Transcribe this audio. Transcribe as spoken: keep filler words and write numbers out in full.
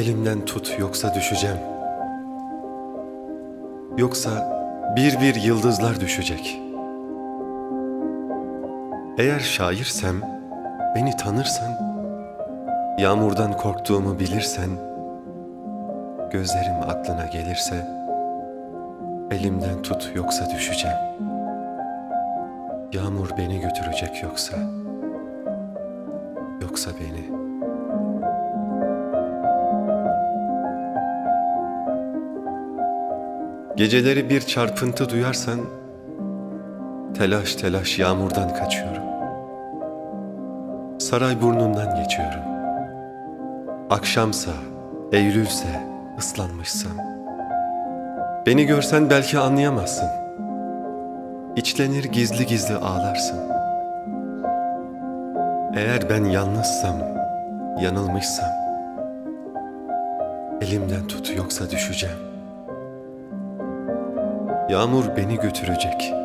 Elimden tut, yoksa düşeceğim. Yoksa bir bir yıldızlar düşecek. Eğer şairsem, beni tanırsan, yağmurdan korktuğumu bilirsen, gözlerim aklına gelirse, elimden tut, yoksa düşeceğim. Yağmur beni götürecek yoksa, yoksa beni. Geceleri bir çarpıntı duyarsan, telaş telaş yağmurdan kaçıyorum. Sarayburnundan geçiyorum. Akşamsa, Eylülse, ıslanmışsam, beni görsen belki anlayamazsın. İçlenir gizli gizli ağlarsın. Eğer ben yalnızsam, yanılmışsam, elimden tut, yoksa düşeceğim. Yağmur beni götürecek.